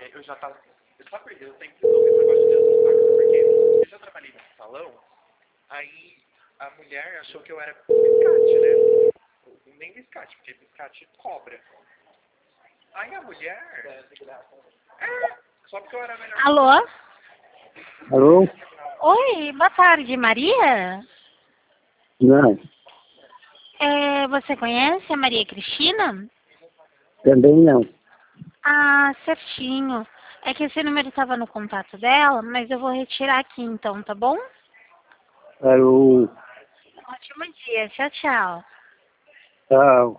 eu já tava... Sabe por quê? Eu sempre resolvi esse negócio de desmontar, porque eu já trabalhei nesse salão, aí a mulher achou que eu era biscate, né? Nem biscate, porque biscate cobra. Aí a mulher... só porque eu era melhor... Alô? Alô? Oi, boa tarde, Maria? Não, Você conhece a Maria Cristina? também não. Ah, certinho. É que esse número estava no contato dela, mas eu vou retirar aqui então, tá bom? Alô? Ótimo dia, tchau, tchau. Tchau.